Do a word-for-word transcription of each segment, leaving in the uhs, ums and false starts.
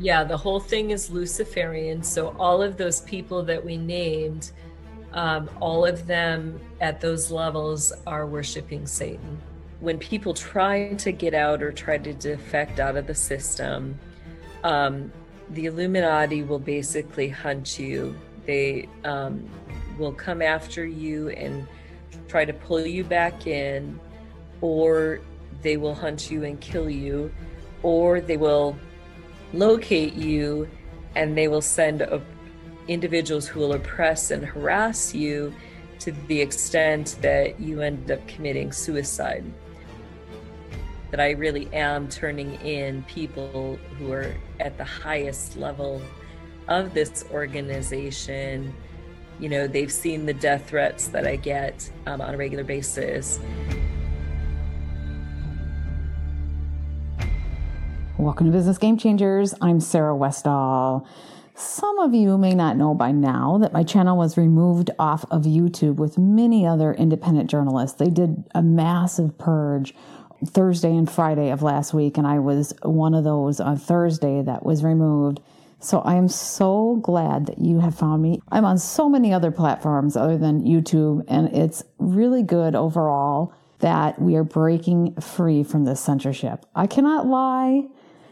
Yeah, the whole thing is Luciferian. So all of those people that we named, um, all of them at those levels are worshiping Satan. When people try to get out or try to defect out of the system, um, the Illuminati will basically hunt you. They um, will come after you and try to pull you back in, or they will hunt you and kill you, or they will locate you and they will send a, individuals who will oppress and harass you to the extent that you end up committing suicide. That I really am turning in people who are at the highest level of this organization. You know, they've seen the death threats that I get um, on a regular basis. Welcome to Business Game Changers. I'm Sarah Westall. Some of you may not know by now that my channel was removed off of YouTube with many other independent journalists. They did a massive purge Thursday and Friday of last week, and I was one of those on Thursday that was removed. So I am so glad that you have found me. I'm on so many other platforms other than YouTube, and it's really good overall that we are breaking free from this censorship. I cannot lie.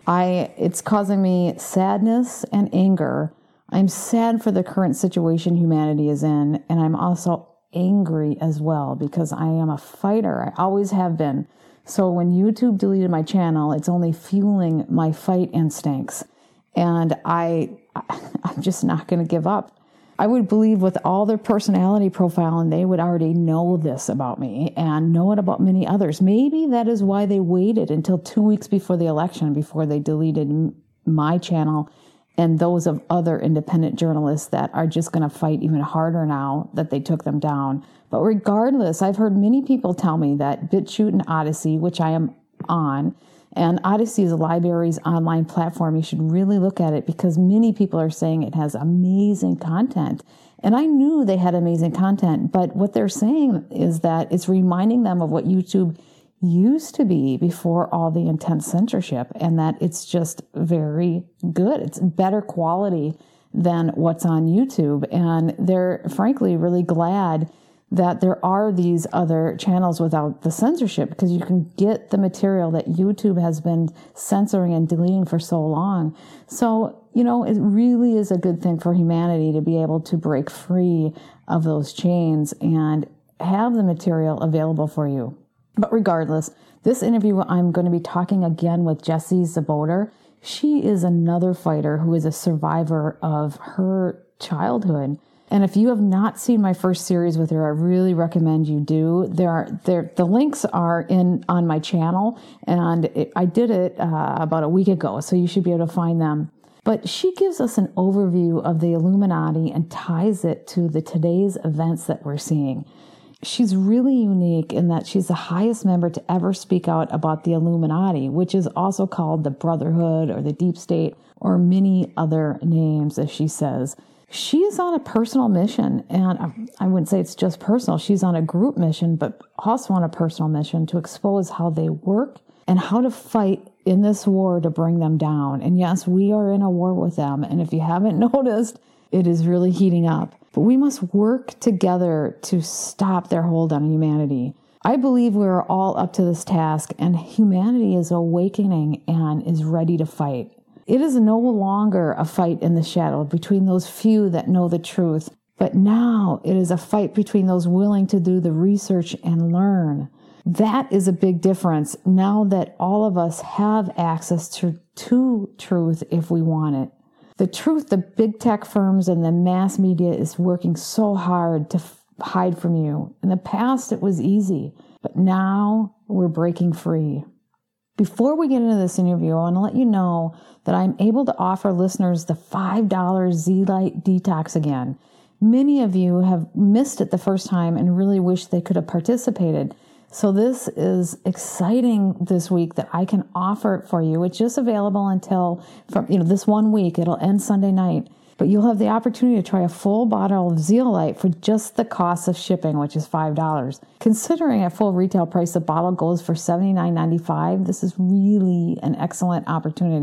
I it's causing me sadness and anger. I'm sad for the current situation humanity is in, and I'm also angry as well because I am a fighter. I always have been. So when YouTube deleted my channel, it's only fueling my fight instincts. And I, I'm just not going to give up. I would believe with all their personality profiling, they would already know this about me and know it about many others. Maybe that is why they waited until two weeks before the election before they deleted my channel and those of other independent journalists that are just going to fight even harder now that they took them down. But regardless, I've heard many people tell me that BitChute and Odysee, which I am on, and Odysee is a library's online platform. You should really look at it because many people are saying it has amazing content. And I knew they had amazing content, but what they're saying is that it's reminding them of what YouTube used to be before all the intense censorship, and that it's just very good. It's better quality than what's on YouTube. And they're frankly really glad that there are these other channels without the censorship because you can get the material that YouTube has been censoring and deleting for so long. So, you know, it really is a good thing for humanity to be able to break free of those chains and have the material available for you. But regardless, this interview, I'm going to be talking again with Jessie Czebotar. She is another fighter who is a survivor of her childhood. And if you have not seen my first series with her, I really recommend you do. There are there the links are in on my channel, and it, I did it uh, about a week ago, so you should be able to find them. But she gives us an overview of the Illuminati and ties it to the today's events that we're seeing. She's really unique in that she's the highest member to ever speak out about the Illuminati, which is also called the Brotherhood or the Deep State or many other names, as she says. She is on a personal mission, and I wouldn't say it's just personal. She's on a group mission, but also on a personal mission to expose how they work and how to fight in this war to bring them down. And yes, we are in a war with them. And if you haven't noticed, it is really heating up. But we must work together to stop their hold on humanity. I believe we're all up to this task, and humanity is awakening and is ready to fight. It is no longer a fight in the shadow between those few that know the truth, but now it is a fight between those willing to do the research and learn. That is a big difference now that all of us have access to, to truth if we want it. The truth the big tech firms and the mass media is working so hard to f- hide from you. In the past, it was easy, but now we're breaking free. Before we get into this interview, I want to let you know that I'm able to offer listeners the five dollars Z-Lite Detox again. Many of you have missed it the first time and really wish they could have participated. So this is exciting this week that I can offer it for you. It's just available until from you know this one week. It'll end Sunday night. But you'll have the opportunity to try a full bottle of Zeolite for just the cost of shipping, which is five dollars. Considering at full retail price, the bottle goes for seventy-nine ninety-five. This is really an excellent opportunity.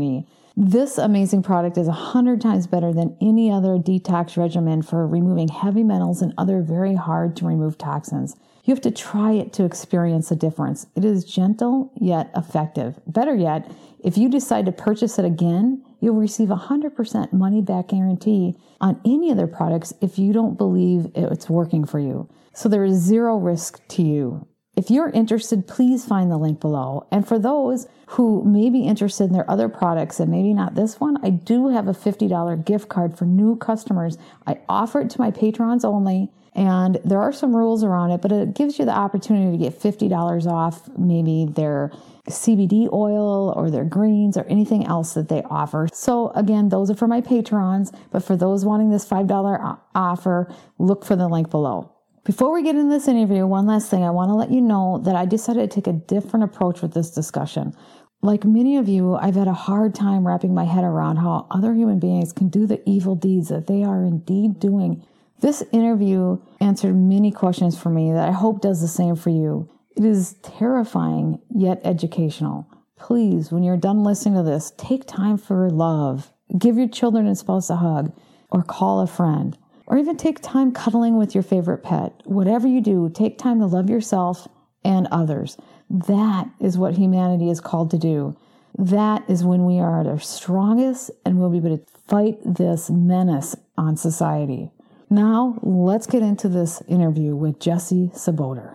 This amazing product is a hundred times better than any other detox regimen for removing heavy metals and other very hard to remove toxins. You have to try it to experience a difference. It is gentle yet effective. Better yet, if you decide to purchase it again, you'll receive a one hundred percent money back guarantee on any of their products if you don't believe it's working for you. So there is zero risk to you. If you're interested, please find the link below. And for those who may be interested in their other products and maybe not this one, I do have a fifty dollars gift card for new customers. I offer it to my patrons only, and there are some rules around it, but it gives you the opportunity to get fifty dollars off maybe their C B D oil or their greens or anything else that they offer. So again, those are for my patrons, but for those wanting this five dollars offer, look for the link below. Before we get into this interview, one last thing, I want to let you know that I decided to take a different approach with this discussion. Like many of you, I've had a hard time wrapping my head around how other human beings can do the evil deeds that they are indeed doing. This interview answered many questions for me that I hope does the same for you. It is terrifying yet educational. Please, when you're done listening to this, take time for love. Give your children and spouse a hug, or call a friend. Or even take time cuddling with your favorite pet. Whatever you do, take time to love yourself and others. That is what humanity is called to do. That is when we are at our strongest and we'll be able to fight this menace on society. Now, let's get into this interview with Jessie Czebotar.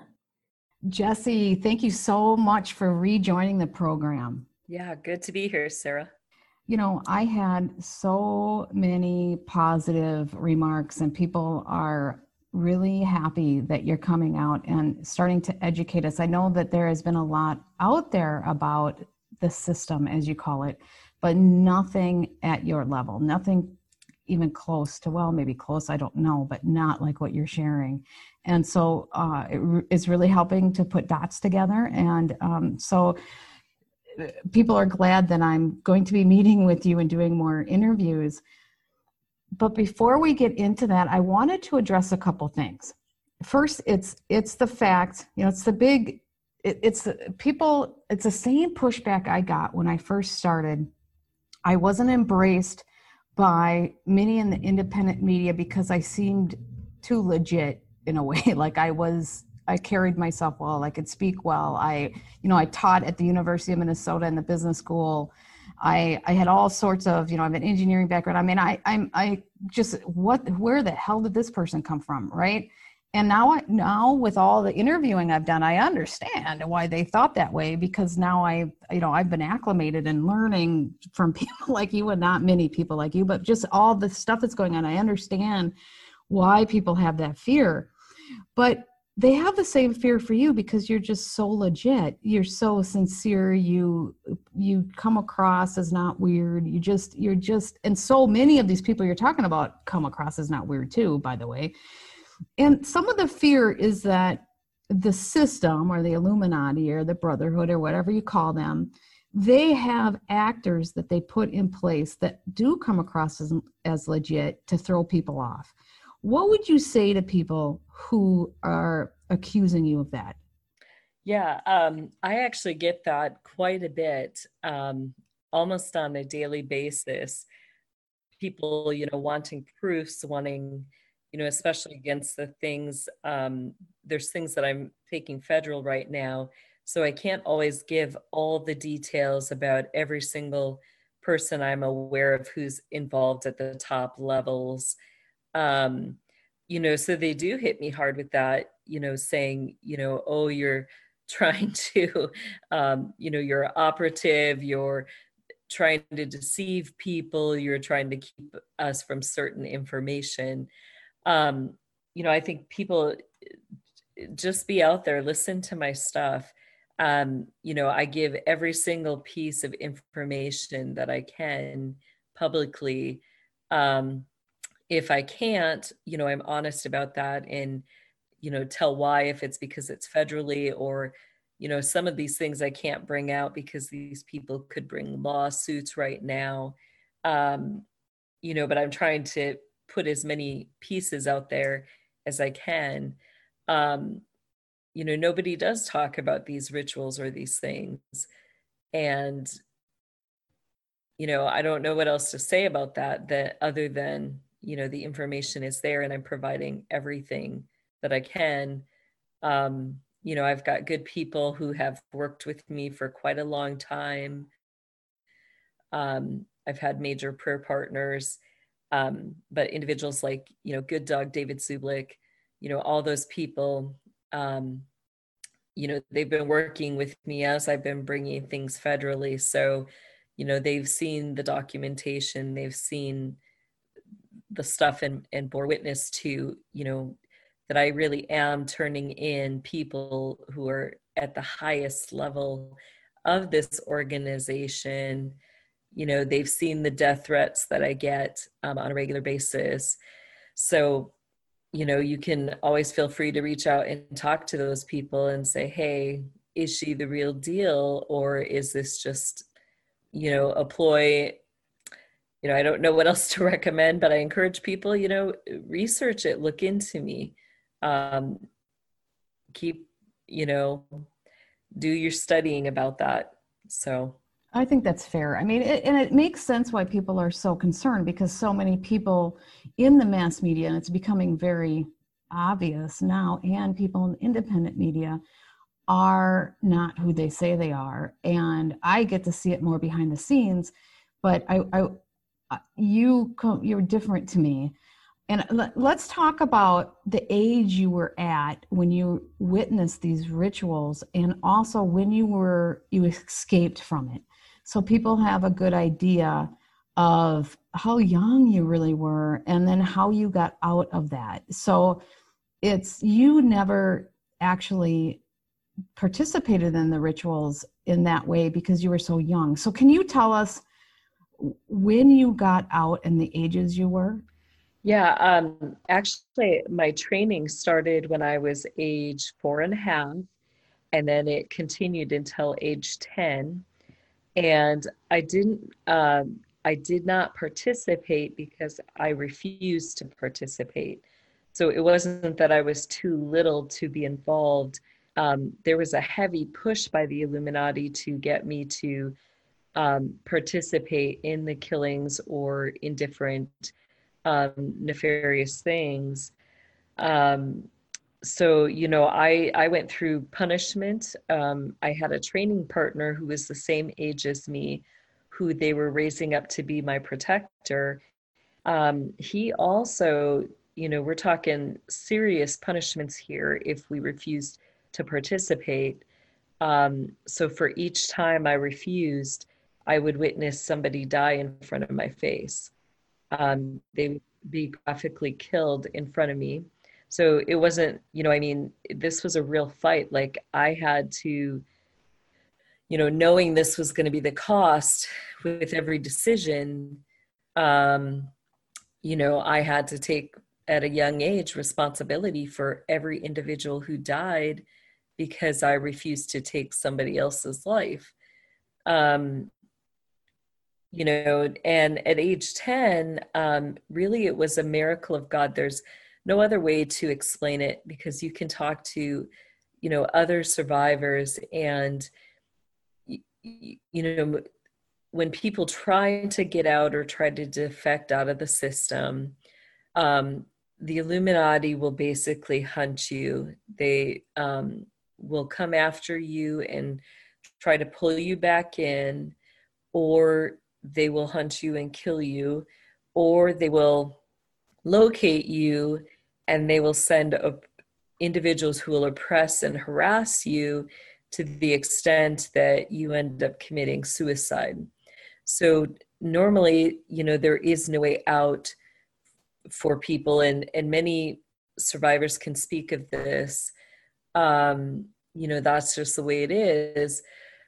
Jessie, thank you so much for rejoining the program. Yeah, good to be here, Sarah. You know, I had so many positive remarks, and people are really happy that you're coming out and starting to educate us. I know that there has been a lot out there about the system, as you call it, but nothing at your level, nothing even close to, well, maybe close, I don't know, but not like what you're sharing. And so uh, it is really helping to put dots together. And um, so people are glad that I'm going to be meeting with you and doing more interviews. But before we get into that, I wanted to address a couple things. First, it's it's the fact, you know, it's the big, it, it's the, people, it's the same pushback I got when I first started. I wasn't embraced by many in the independent media because I seemed too legit in a way, like I was I carried myself well. I could speak well. I, you know, I taught at the University of Minnesota in the business school. I, I had all sorts of, you know, I have an engineering background. I mean, I, I'm, I just, what, where the hell did this person come from? Right. And now, I, now with all the interviewing I've done, I understand why they thought that way, because now I, you know, I've been acclimated and learning from people like you, and not many people like you, but just all the stuff that's going on. I understand why people have that fear, but they have the same fear for you because you're just so legit. You're so sincere. You, you come across as not weird. You just, you're just, and so many of these people you're talking about come across as not weird too, by the way. And some of the fear is that the system or the Illuminati or the Brotherhood or whatever you call them, they have actors that they put in place that do come across as, as legit to throw people off. What would you say to people who are accusing you of that? Yeah, um, I actually get that quite a bit, um, almost on a daily basis. People, you know, wanting proofs, wanting, you know, especially against the things, um, there's things that I'm taking federal right now, so I can't always give all the details about every single person I'm aware of who's involved at the top levels. Um, you know, so they do hit me hard with that, you know, saying, you know, oh, you're trying to, um, you know, you're operative, you're trying to deceive people, you're trying to keep us from certain information. Um, you know, I think people just be out there, listen to my stuff. Um, you know, I give every single piece of information that I can publicly. Um, If I can't, you know, I'm honest about that and, you know, tell why, if it's because it's federally, or, you know, some of these things I can't bring out because these people could bring lawsuits right now. Um, you know, but I'm trying to put as many pieces out there as I can. Um, you know, nobody does talk about these rituals or these things. And you know, I don't know what else to say about that, that other than, you know, the information is there and I'm providing everything that I can. Um, you know, I've got good people who have worked with me for quite a long time. Um, I've had major prayer partners, um, but individuals like, you know, Good Dog, David Zublik, you know, all those people, um, you know, they've been working with me as I've been bringing things federally. So, you know, they've seen the documentation, they've seen the stuff and, and bore witness to, you know, that I really am turning in people who are at the highest level of this organization. You know, they've seen the death threats that I get um, on a regular basis. So, you know, you can always feel free to reach out and talk to those people and say, hey, is she the real deal? Or is this just, you know, a ploy? You know, I don't know what else to recommend, but I encourage people, you know, research it, look into me, um, keep, you know, do your studying about that. So I think that's fair. I mean, it, and it makes sense why people are so concerned, because so many people in the mass media, and it's becoming very obvious now, and people in independent media are not who they say they are. And I get to see it more behind the scenes, but I, I you, you're different to me. And let's talk about the age you were at when you witnessed these rituals, and also when you were you escaped from it, so people have a good idea of how young you really were and then how you got out of that. So it's, you never actually participated in the rituals in that way because you were so young. So can you tell us when you got out and the ages you were? yeah, um, actually, my training started when I was age four and a half, and then it continued until age ten. And I didn't, um, I did not participate because I refused to participate. So it wasn't that I was too little to be involved. Um, there was a heavy push by the Illuminati to get me to um, participate in the killings or in different um, nefarious things. Um, so, you know, I, I went through punishment. Um, I had a training partner who was the same age as me, who they were raising up to be my protector. Um, he also, you know, we're talking serious punishments here if we refused to participate. Um, so for each time I refused, I would witness somebody die in front of my face. Um, they would be graphically killed in front of me. So it wasn't, you know, I mean, this was a real fight. Like I had to, you know, knowing this was going to be the cost with every decision, um, you know, I had to take at a young age responsibility for every individual who died because I refused to take somebody else's life. Um, you know, and at age ten, um, really it was a miracle of God. There's no other way to explain it because you can talk to, you know, other survivors and, you, you know, when people try to get out or try to defect out of the system, um, the Illuminati will basically hunt you. They um, will come after you and try to pull you back in, or they will hunt you and kill you, or they will locate you and they will send a, individuals who will oppress and harass you to the extent that you end up committing suicide. So normally, you know, there is no way out for people, and and many survivors can speak of this. Um, you know, that's just the way it is.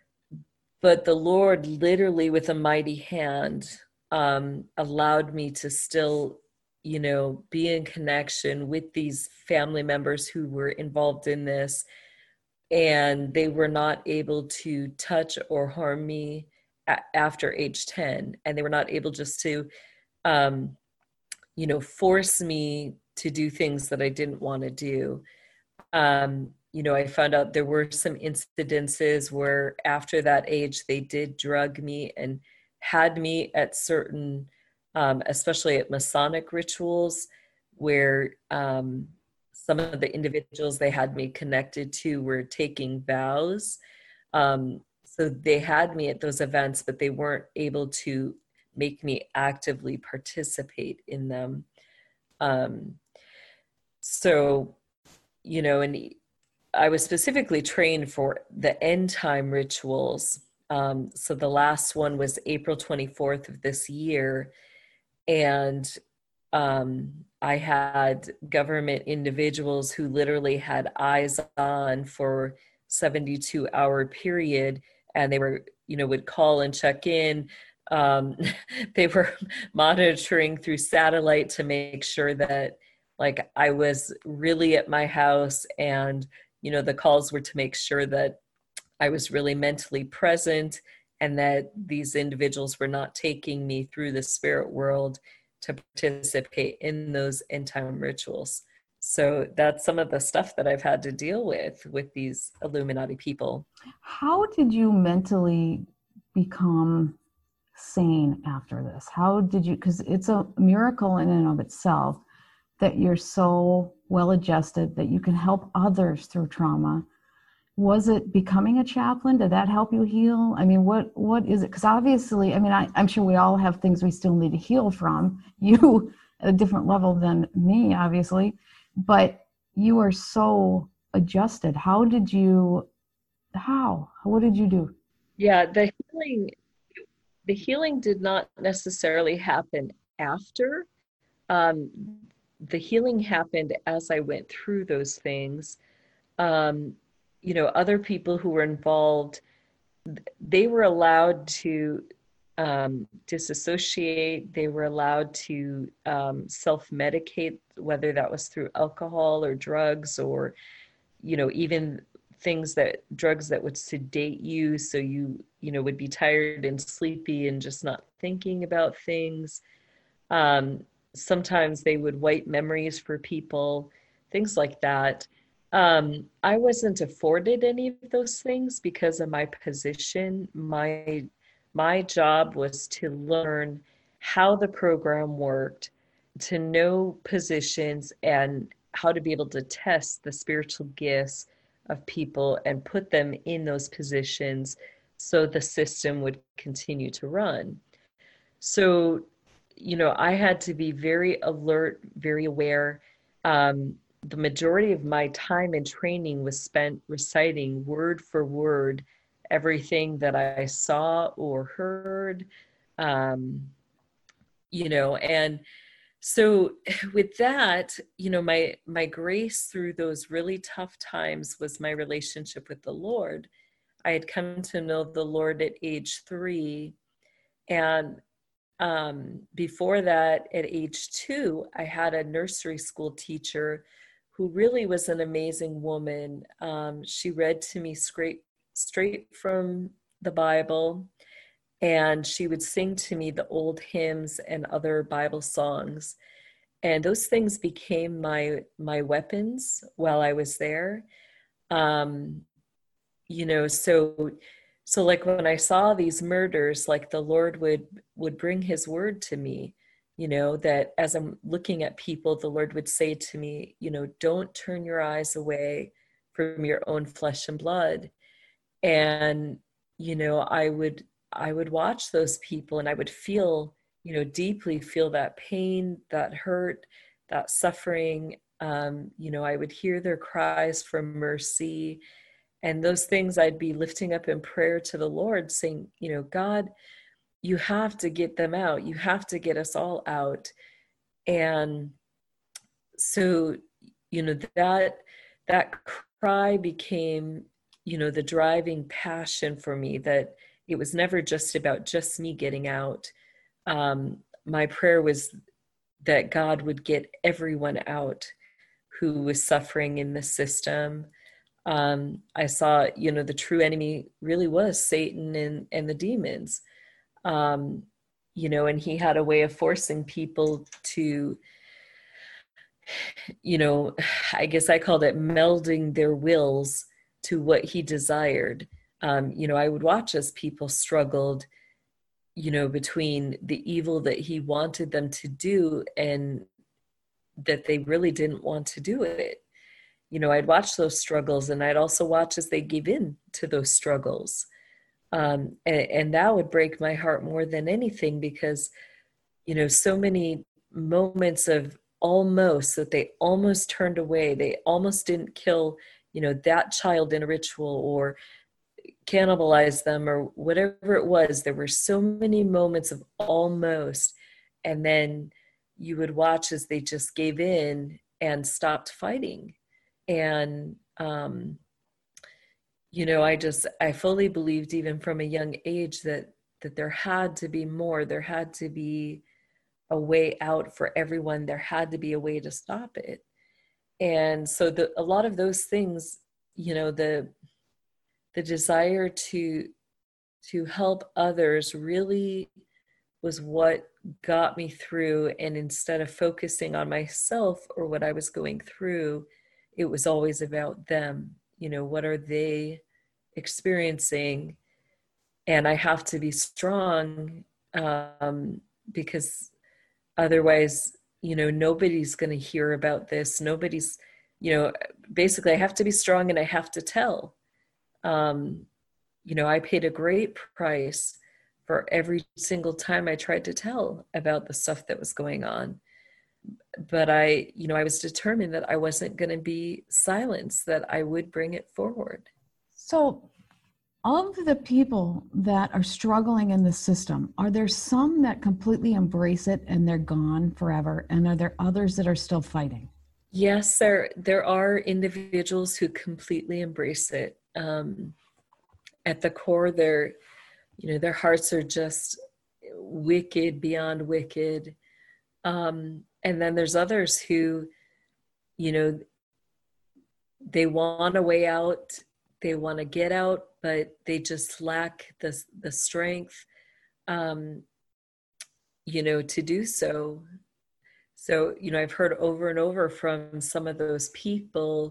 But the Lord, literally with a mighty hand, um, allowed me to still, you know, be in connection with these family members who were involved in this, and they were not able to touch or harm me a- after age ten, and they were not able just to um, you know, force me to do things that I didn't want to do. Um, you know, I found out there were some incidences where after that age, they did drug me and had me at certain, um, especially at Masonic rituals, where um, some of the individuals they had me connected to were taking vows. Um, so they had me at those events, but they weren't able to make me actively participate in them. Um, so, you know, and I was specifically trained for the end time rituals. Um, so the last one was April twenty-fourth of this year. And um, I had government individuals who literally had eyes on for seventy-two hour period. And they were, you know, would call and check in. Um, they were monitoring through satellite to make sure that like I was really at my house, and, you know, the calls were to make sure that I was really mentally present and that these individuals were not taking me through the spirit world to participate in those end time rituals. So that's some of the stuff that I've had to deal with with these Illuminati people. How did you mentally become sane after this? How did you, because it's a miracle in and of itself that you're so well adjusted that you can help others through trauma. Was it becoming a chaplain? Did that help you heal? I mean, what what is it? Because obviously, I mean, I, I'm sure we all have things we still need to heal from. You at a different level than me, obviously, but you are so adjusted. How did you, how? What did you do? Yeah, the healing, the healing did not necessarily happen after. Um, the healing happened as I went through those things. Um, you know, other people who were involved, they were allowed to um, disassociate. They were allowed to um, self-medicate, whether that was through alcohol or drugs, or, you know, even things that, drugs that would sedate you. So you, you know, would be tired and sleepy and just not thinking about things. Um, sometimes they would wipe memories for people, things like that. Um, I wasn't afforded any of those things because of my position. My my job was to learn how the program worked, to know positions and how to be able to test the spiritual gifts of people and put them in those positions so the system would continue to run. So, you know, I had to be very alert, very aware. Um, the majority of my time in training was spent reciting word for word everything that I saw or heard. Um, you know, and so with that, you know, my my grace through those really tough times was my relationship with the Lord. I had come to know the Lord at age three, and um, before that, at age two, I had a nursery school teacher who really was an amazing woman. Um, she read to me straight, straight from the Bible, and she would sing to me the old hymns and other Bible songs. And those things became my my weapons while I was there. Um, you know, so so like when I saw these murders, like the Lord would would bring his word to me, you know, that as I'm looking at people, the Lord would say to me, you know, don't turn your eyes away from your own flesh and blood. And, you know, I would I would watch those people and I would feel, you know, deeply feel that pain, that hurt, that suffering. Um, you know, I would hear their cries for mercy, and those things I'd be lifting up in prayer to the Lord, saying, you know, God, you have to get them out. You have to get us all out. And so, you know, that that cry became, you know, the driving passion for me, that it was never just about just me getting out. Um, my prayer was that God would get everyone out who was suffering in the system. Um, I saw, you know, the true enemy really was Satan and, and the demons, um, you know, and he had a way of forcing people to, you know, I guess I called it melding their wills to what he desired. Um, you know, I would watch as people struggled, you know, between the evil that he wanted them to do and that they really didn't want to do it. You know, I'd watch those struggles, and I'd also watch as they gave in to those struggles. Um, and, and that would break my heart more than anything, because, you know, so many moments of almost that they almost turned away, they almost didn't kill, you know, that child in a ritual or cannibalize them or whatever it was. There were so many moments of almost, and then you would watch as they just gave in and stopped fighting. And um, you know, I just I fully believed even from a young age that that there had to be more. There had to be a way out for everyone. There had to be a way to stop it. And so the a lot of those things, you know, the the desire to to help others really was what got me through. And instead of focusing on myself or what I was going through, it was always about them. You know, what are they experiencing? And I have to be strong, um, because otherwise, you know, nobody's going to hear about this. Nobody's, you know, basically I have to be strong and I have to tell. Um, you know, I paid a great price for every single time I tried to tell about the stuff that was going on. But I, you know, I was determined that I wasn't going to be silenced, that I would bring it forward. So, of the people that are struggling in the system, are there some that completely embrace it and they're gone forever? And are there others that are still fighting? Yes, there there are individuals who completely embrace it. Um, at the core, their, you know, their hearts are just wicked beyond wicked. Um, and then there's others who, you know, they want a way out, they want to get out, but they just lack the the strength, um, you know, to do so. So, you know, I've heard over and over from some of those people,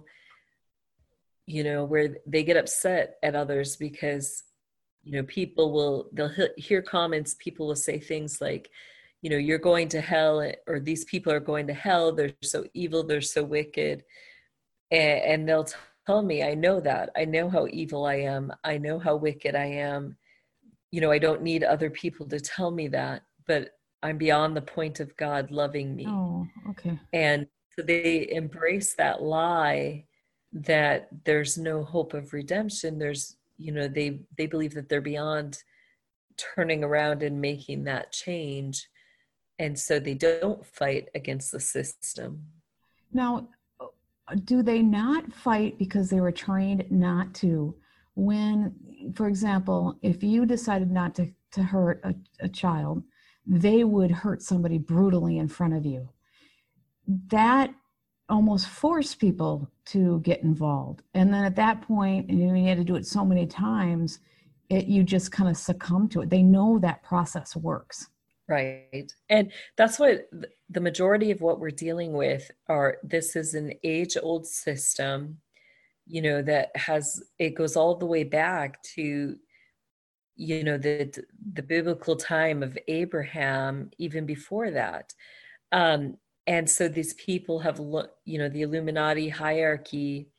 you know, where they get upset at others because, you know, people will, they'll hear comments, people will say things like, you know, you're going to hell, or these people are going to hell, they're so evil, they're so wicked. And, and they'll tell me, I know that. I know how evil I am. I know how wicked I am. You know, I don't need other people to tell me that, but I'm beyond the point of God loving me. Oh, okay. And so they embrace that lie that there's no hope of redemption. There's, you know, they they believe that they're beyond turning around and making that change. And so they don't fight against the system. Now, do they not fight because they were trained not to? When, for example, if you decided not to, to hurt a, a child, they would hurt somebody brutally in front of you. That almost forced people to get involved. And then at that point, and you had to do it so many times, it, you just kind of succumb to it. They know that process works. Right. And that's what the majority of what we're dealing with are, this is an age-old system, you know, that has, it goes all the way back to, you know, the the biblical time of Abraham, even before that. Um, and so these people have, you know, the Illuminati hierarchy,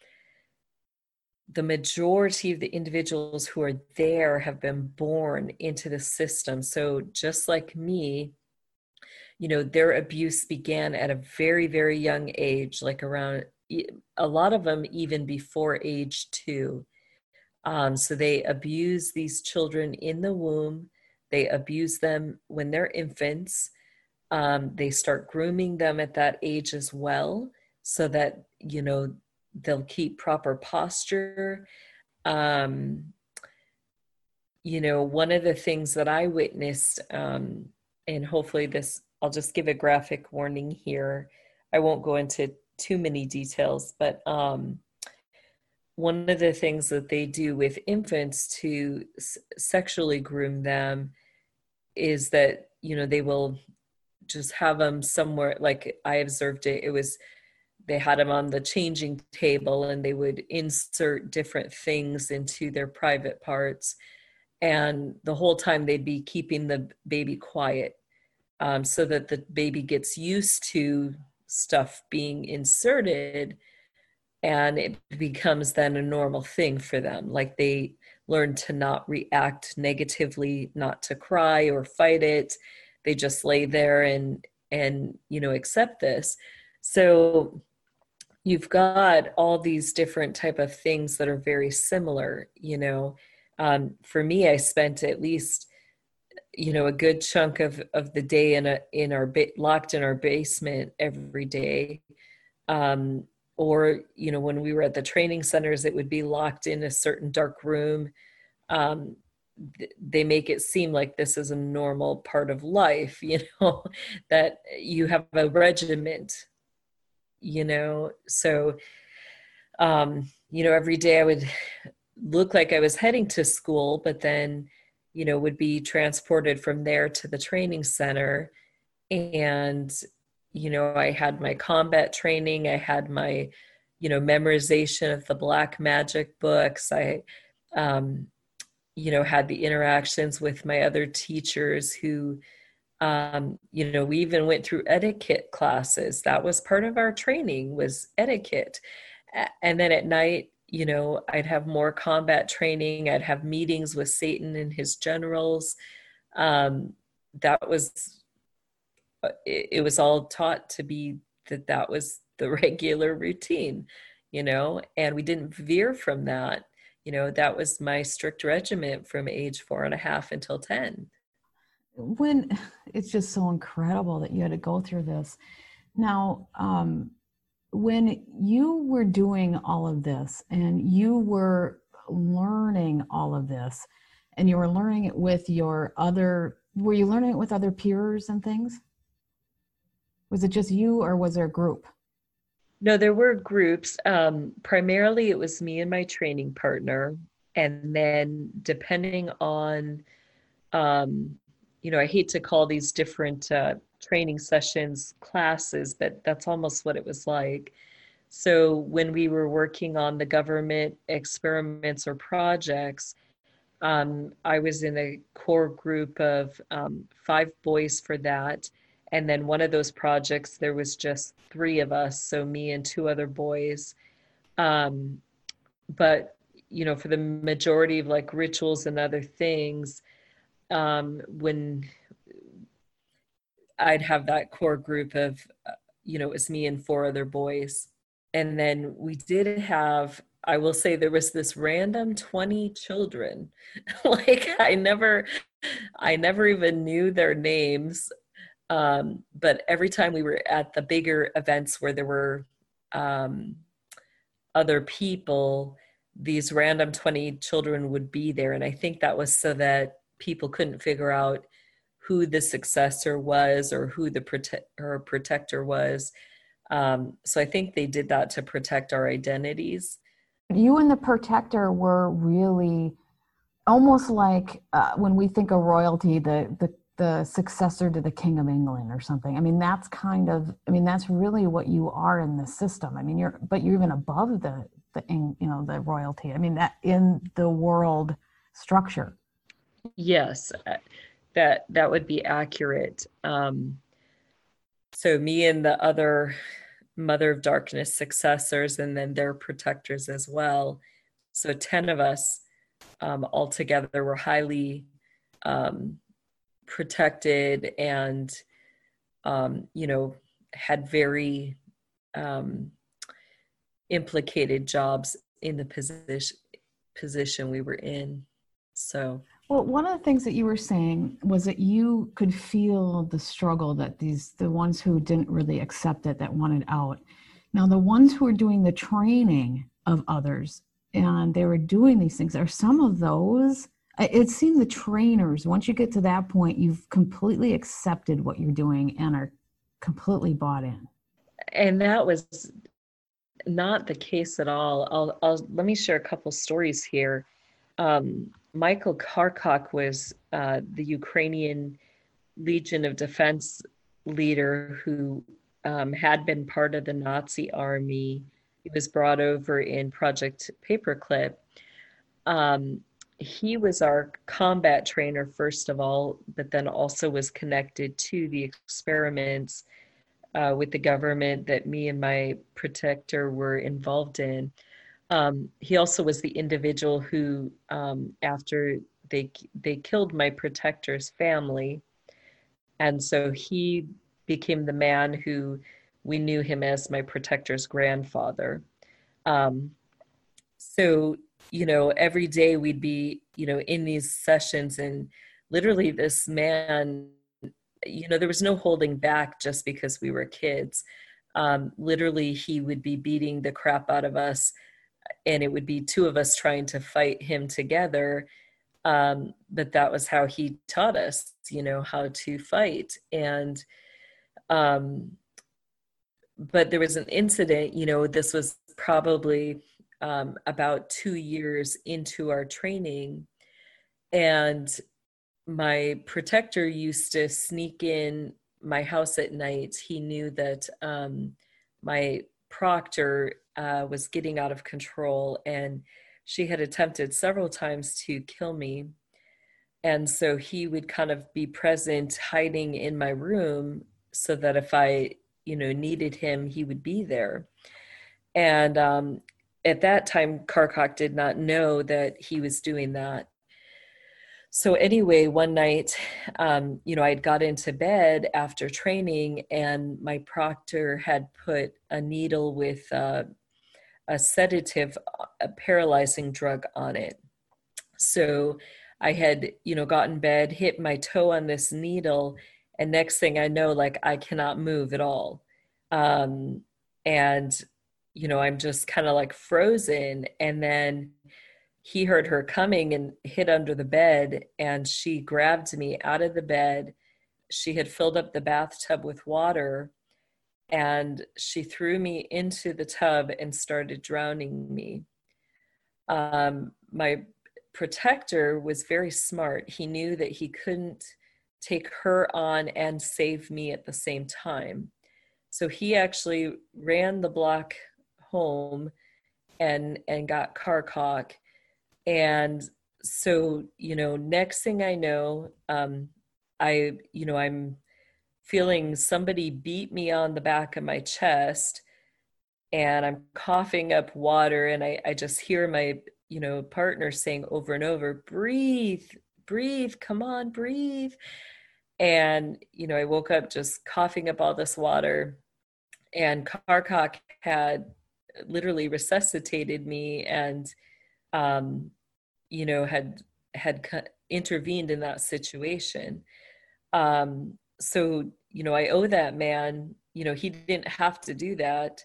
the majority of the individuals who are there have been born into the system. So just like me, you know, their abuse began at a very, very young age, like around, a lot of them even before age two. Um, so they abuse these children in the womb. They abuse them when they're infants. Um, they start grooming them at that age as well, so that, you know, they'll keep proper posture. Um, you know, one of the things that I witnessed, um, and hopefully this, I'll just give a graphic warning here. I won't go into too many details, but um, one of the things that they do with infants to s- sexually groom them is that, you know, they will just have them somewhere, like I observed it, it was, they had them on the changing table and they would insert different things into their private parts. and the whole time they'd be keeping the baby quiet, um, so that the baby gets used to stuff being inserted, and it becomes then a normal thing for them. Like they learn to not react negatively, not to cry or fight it. They just lay there and and you know accept this. So you've got all these different type of things that are very similar. You know, um, for me, I spent at least you know a good chunk of of the day in a in our ba- locked in our basement every day, um, or you know when we were at the training centers, it would be locked in a certain dark room. um, th- they make it seem like this is a normal part of life, you know, that you have a regiment, you know. So um, you know every day I would look like I was heading to school, but then you know would be transported from there to the training center. And you know I had my combat training, I had my you know memorization of the black magic books, I um, you know had the interactions with my other teachers who um, you know we even went through etiquette classes. That was part of our training, was etiquette. And then at night, you know I'd have more combat training, I'd have meetings with Satan and his generals. um, that was it, it was all taught to be that that was the regular routine, you know, and we didn't veer from that. You know, that was my strict regiment from age four and a half until ten. When it's just so incredible that you had to go through this. Now, um, when you were doing all of this and you were learning all of this and you were learning it with your other, were you learning it with other peers and things? Was it just you or was there a group? No, there were groups. Um, primarily, it was me and my training partner. And then, depending on, um, you know, I hate to call these different uh, training sessions classes, but that's almost what it was like. So, when we were working on the government experiments or projects, um, I was in a core group of um, five boys for that. And then one of those projects, there was just three of us, so me and two other boys. Um, but, you know, for the majority of like rituals and other things, um, when I'd have that core group of, uh, you know, it was me and four other boys. And then we did have, I will say there was this random twenty children. Like I never, I never even knew their names. Um, but every time we were at the bigger events where there were um, other people, these random twenty children would be there. And I think that was so that people couldn't figure out who the successor was or who the prote- or protector was. Um, so I think they did that to protect our identities. You and the protector were really almost like uh, when we think of royalty, the, the the successor to the King of England or something. I mean, that's kind of, I mean, that's really what you are in the system. I mean, you're, but you're even above the, the, you know, the royalty. I mean, that in the world structure. Yes, uh, that that would be accurate. Um, so me and the other Mother of Darkness successors, and then their protectors as well. So ten of us um, all together were highly um, protected and, um, you know, had very um, implicated jobs in the position position we were in. So Well, one of the things that you were saying was that you could feel the struggle that these, the ones who didn't really accept it, that wanted out. Now, the ones who are doing the training of others and they were doing these things, are some of those, it seemed the trainers, once you get to that point, you've completely accepted what you're doing and are completely bought in. and that was not the case at all. I'll, I'll let me share a couple stories here. Um, Michael Kharkok was uh, the Ukrainian Legion of Defense leader who um, had been part of the Nazi army. He was brought over in Project Paperclip. Um, he was our combat trainer, first of all, but then also was connected to the experiments uh, with the government that me and my protector were involved in. Um, he also was the individual who, um, after they they killed my protector's family, and so he became the man who we knew him as my protector's grandfather. Um, so, you know, every day we'd be, you know, in these sessions, and literally this man, you know, there was no holding back just because we were kids. Um, literally, he would be beating the crap out of us, and it would be two of us trying to fight him together. Um, but that was how he taught us, you know, how to fight. And, um, but there was an incident, you know, this was probably um, about two years into our training. And my protector used to sneak in my house at night. He knew that um, my proctor uh, was getting out of control, and she had attempted several times to kill me. And so he would kind of be present, hiding in my room, so that if I, you know, needed him, he would be there. And um, at that time, Karkok did not know that he was doing that. So anyway, one night, um, you know, I'd got into bed after training, and my proctor had put a needle with uh, a sedative, a paralyzing drug on it. So I had, you know, got in bed, hit my toe on this needle, and next thing I know, like I cannot move at all. Um, and, you know, I'm just kind of like frozen. And then he heard her coming and hid under the bed, and she grabbed me out of the bed. She had filled up the bathtub with water, and she threw me into the tub and started drowning me. Um, my protector was very smart. He knew that he couldn't take her on and save me at the same time. So he actually ran the block home and and got Karkok. And so, you know, next thing I know, um, I, you know, I'm feeling somebody beat me on the back of my chest, and I'm coughing up water, and I, I just hear my, you know, partner saying over and over, breathe, breathe, come on, breathe. And, you know, I woke up just coughing up all this water, and Karkok had literally resuscitated me, and, um, you know, had had intervened in that situation. Um, so, you know, I owe that man, you know, he didn't have to do that.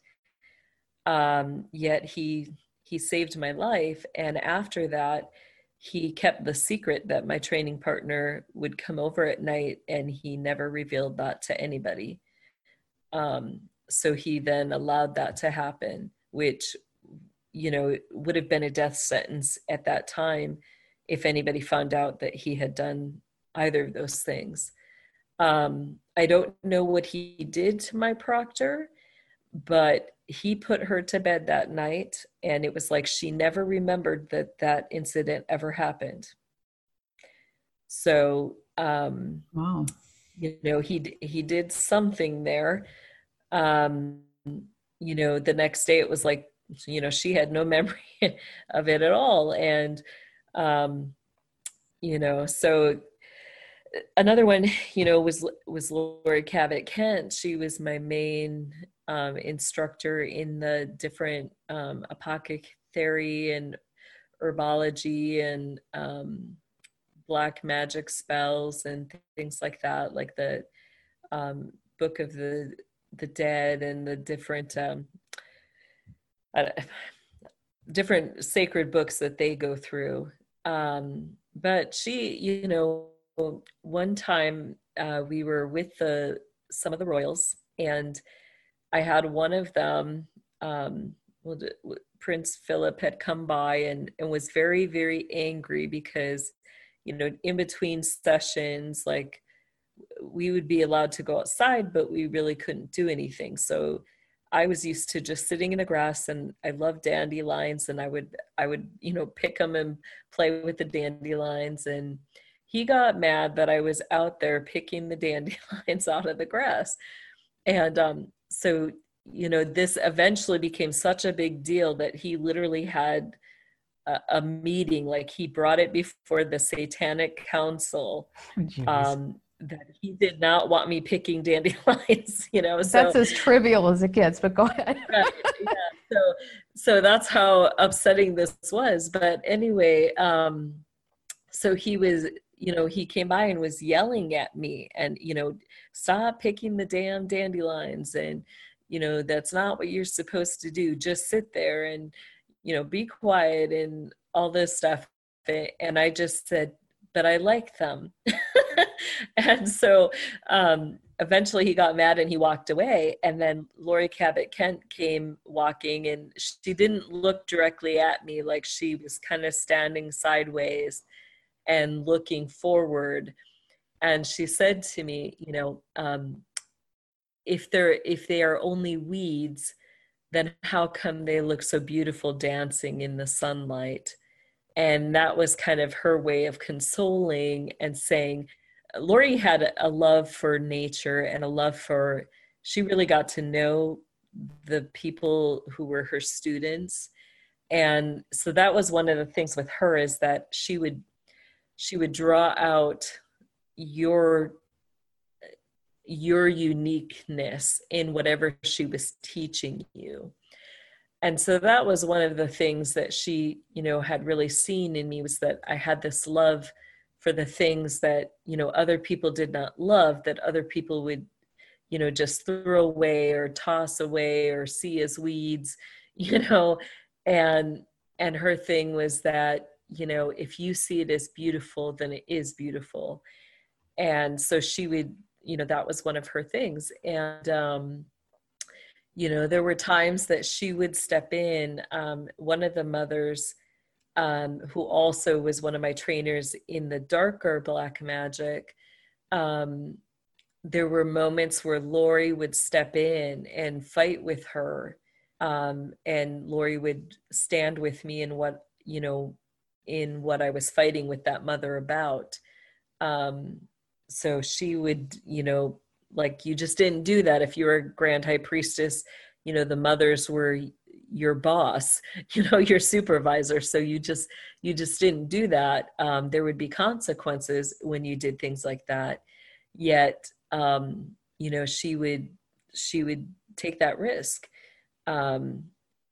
Um, yet he he saved my life. And after that, he kept the secret that my training partner would come over at night, and he never revealed that to anybody. Um, so he then allowed that to happen, which, you know, would have been a death sentence at that time if anybody found out that he had done either of those things. Um, I don't know what he did to my proctor, but he put her to bed that night, and it was like she never remembered that that incident ever happened. So, um, Wow. you know, he he did something there. Um, you know, the next day it was like, you know, she had no memory of it at all. And, um, you know, so another one, you know, was was Lori Cabot Kent. She was my main um, instructor in the different um, apothecary and herbology and um, black magic spells and things like that, like the um, Book of the the Dead and the different um, uh, different sacred books that they go through. Um, but she, you know, one time uh, we were with the some of the royals, and I had one of them. Um, well, Prince Philip had come by and and was very very angry because, you know, in between sessions, like we would be allowed to go outside, but we really couldn't do anything. So I was used to just sitting in the grass, and I love dandelions, and I would I would you know pick them and play with the dandelions. And he got mad that I was out there picking the dandelions out of the grass. And um, so you know this eventually became such a big deal that he literally had a, a meeting, like he brought it before the Satanic Council, Jeez. um, that he did not want me picking dandelions, you know. So That's as trivial as it gets, but go ahead. right, yeah. So so that's how upsetting this was. But anyway, um, so he was, you know, he came by and was yelling at me, and, you know, stop picking the damn dandelions, and, you know, that's not what you're supposed to do. Just sit there and, you know, be quiet and all this stuff. And I just said, but I like them. And so um, eventually he got mad and he walked away. And then Lori Cabot Kent came walking, and she didn't look directly at me, like she was kind of standing sideways and looking forward. And she said to me, you know, um, if they're if they are only weeds, then how come they look so beautiful dancing in the sunlight? And that was kind of her way of consoling and saying, Lori had a love for nature and a love for, she really got to know the people who were her students. And so that was one of the things with her, is that she would, she would draw out your, your uniqueness in whatever she was teaching you. And so that was one of the things that she, you know, had really seen in me, was that I had this love for the things that, you know, other people did not love, that other people would, you know, just throw away or toss away or see as weeds, you know. And, and her thing was that, you know, if you see it as beautiful, then it is beautiful. And so she would, you know, that was one of her things. And, um, you know, there were times that she would step in. Um, one of the mothers, um, who also was one of my trainers in the darker Black magic, um, there were moments where Lori would step in and fight with her. Um, and Lori would stand with me in what, you know, in what I was fighting with that mother about. Um, so she would, you know, like, you just didn't do that. If you were a grand high priestess, you know, the mothers were your boss, you know, your supervisor. So you just, you just didn't do that. Um, there would be consequences when you did things like that. Yet, um, you know, she would, she would take that risk, um,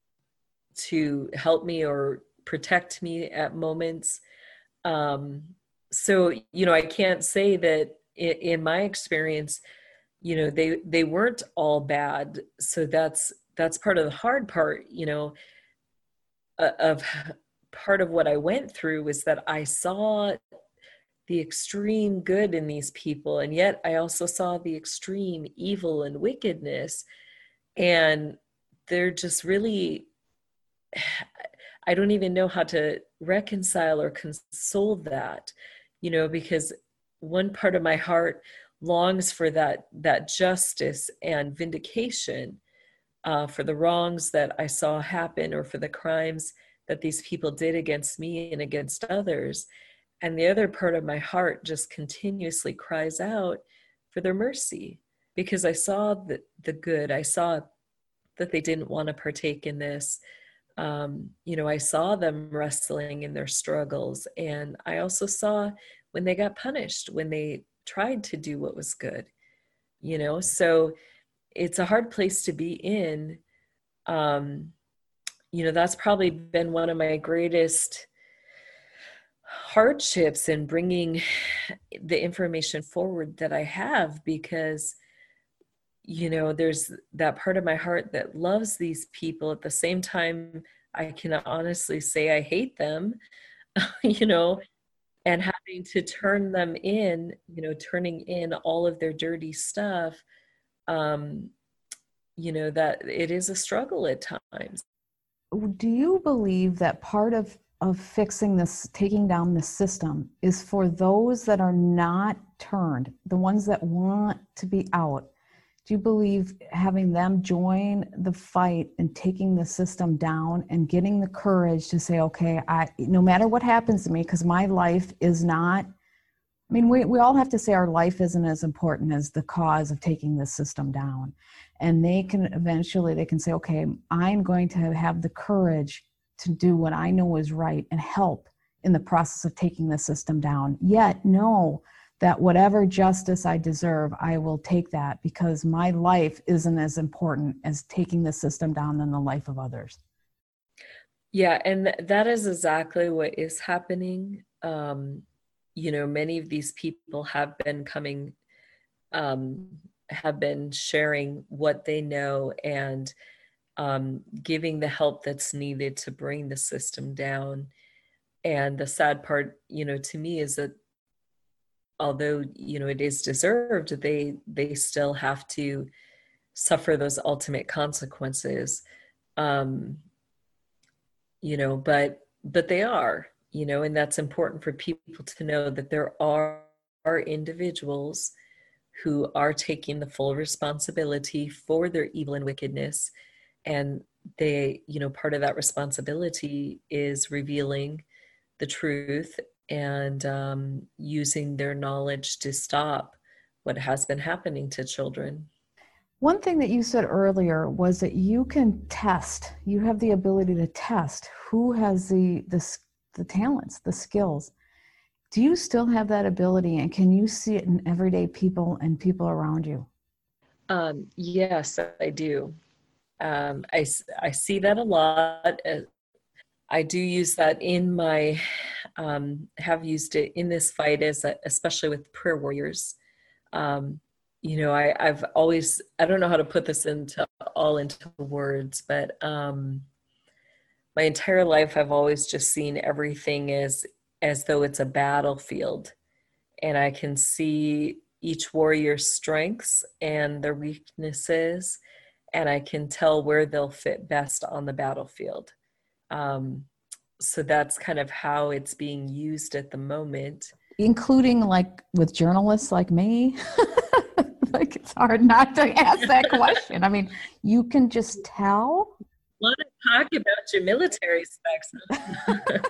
to help me or protect me at moments. Um, so, you know, I can't say that in, in my experience, you know, they, they weren't all bad. So that's, that's part of the hard part, you know, uh, of part of what I went through, was that I saw the extreme good in these people. And yet I also saw the extreme evil and wickedness. And they're just really, I don't even know how to reconcile or console that, you know, because one part of my heart longs for that, that justice and vindication, uh, for the wrongs that I saw happen, or for the crimes that these people did against me and against others. And the other part of my heart just continuously cries out for their mercy, because I saw the, the good. I saw that they didn't want to partake in this. Um, you know, I saw them wrestling in their struggles. And I also saw when they got punished, when they tried to do what was good, you know. So it's a hard place to be in. Um, you know, that's probably been one of my greatest hardships in bringing the information forward that I have, because, you know, there's that part of my heart that loves these people. At the same time, I can honestly say I hate them, you know, and having to turn them in, you know, turning in all of their dirty stuff, um, you know, that it is a struggle at times. Do you believe that part of, of fixing this, taking down the system, is for those that are not turned, the ones that want to be out, Do you believe having them join the fight and taking the system down and getting the courage to say, okay, I, no matter what happens to me, because my life is not, I mean, we, we all have to say our life isn't as important as the cause of taking this system down. And they can eventually, they can say, okay, I'm going to have the courage to do what I know is right and help in the process of taking the system down. Yet know that whatever justice I deserve, I will take that, because my life isn't as important as taking the system down than the life of others. Yeah, and th- that is exactly what is happening. Um, you know, many of these people have been coming, um, have been sharing what they know and um, giving the help that's needed to bring the system down. And the sad part, you know, to me is that although, you know, it is deserved, they they still have to suffer those ultimate consequences. Um, you know, but but they are, you know, and that's important for people to know that there are, are individuals who are taking the full responsibility for their evil and wickedness. And they, you know, part of that responsibility is revealing the truth and um, using their knowledge to stop what has been happening to children. One thing that you said earlier was that you can test, you have the ability to test who has the, the, the talents, the skills. Do you still have that ability, and can you see it in everyday people and people around you? Um, yes, I do. Um, I, I see that a lot. I do use that in my, um, have used it in this fight, as a, especially with prayer warriors. Um, you know, I, I've always, I don't know how to put this into all into words, but um, my entire life, I've always just seen everything as, as though it's a battlefield. And I can see each warrior's strengths and their weaknesses, and I can tell where they'll fit best on the battlefield. Um, so that's kind of how it's being used at the moment. Including like with journalists like me? Like, it's hard not to ask that question. I mean, you can just tell. Want to talk about your military specs?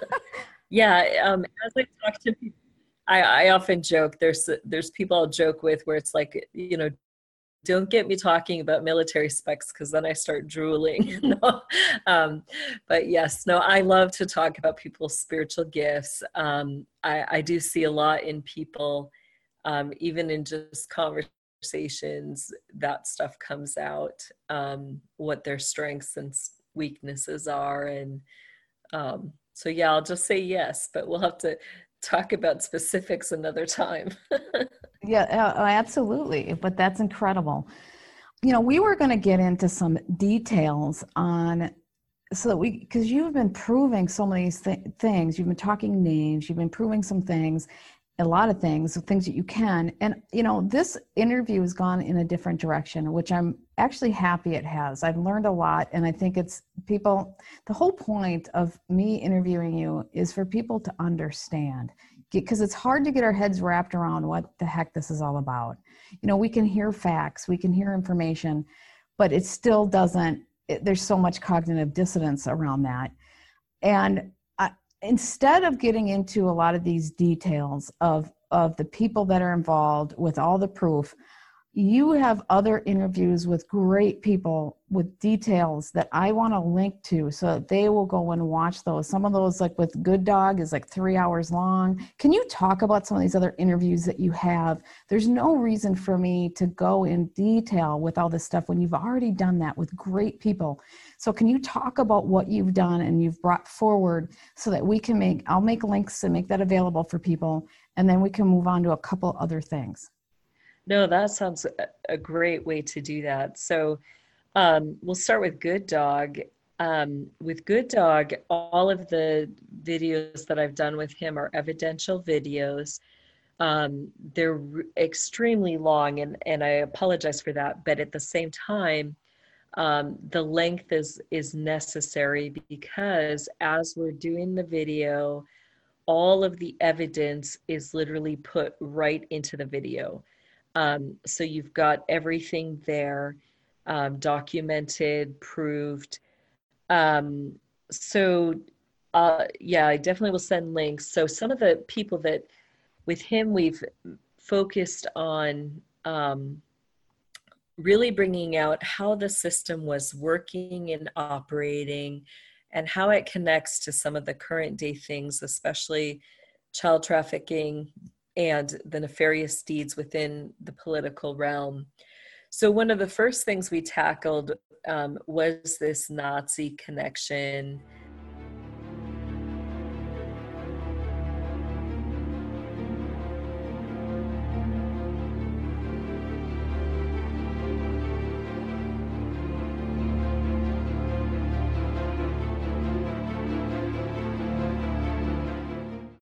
Yeah, um, as I talk to people, I, I often joke. There's there's people I'll joke with where it's like, you know, don't get me talking about military specs because then I start drooling. No. um, but yes, no, I love to talk about people's spiritual gifts. Um, I, I do see a lot in people, um, even in just conversations, that stuff comes out, um, what their strengths and weaknesses are. And um, so, yeah, I'll just say yes, but we'll have to talk about specifics another time. Yeah, uh, absolutely. But that's incredible. You know, we were going to get into some details on, so that we, because you've been proving so many th- things, you've been talking names, you've been proving some things, a lot of things, things that you can. And, you know, this interview has gone in a different direction, which I'm actually happy it has. I've learned a lot. And I think it's people, the whole point of me interviewing you is for people to understand, because it's hard to get our heads wrapped around what the heck this is all about. You know, we can hear facts, we can hear information, but it still doesn't, it, there's so much cognitive dissonance around that. And I, instead of getting into a lot of these details of, of the people that are involved with all the proof, you have other interviews with great people with details that I want to link to so that they will go and watch those. Some of those, like with Good Dog, is like three hours long. Can you talk about some of these other interviews that you have? There's no reason for me to go in detail with all this stuff when you've already done that with great people. So can you talk about what you've done and you've brought forward so that we can make, I'll make links and make that available for people, and then we can move on to a couple other things. No, that sounds a great way to do that. So um, we'll start with Good Dog. Um, with Good Dog, all of the videos that I've done with him are evidential videos. Um, they're extremely long, and, and I apologize for that. But at the same time, um, the length is, is necessary because as we're doing the video, all of the evidence is literally put right into the video. Um, so you've got everything there, um, documented, proved. Um, so uh, yeah, I definitely will send links. So some of the people that with him we've focused on um, really bringing out how the system was working and operating and how it connects to some of the current day things, especially child trafficking and the nefarious deeds within the political realm. So one of the first things we tackled um, was this Nazi connection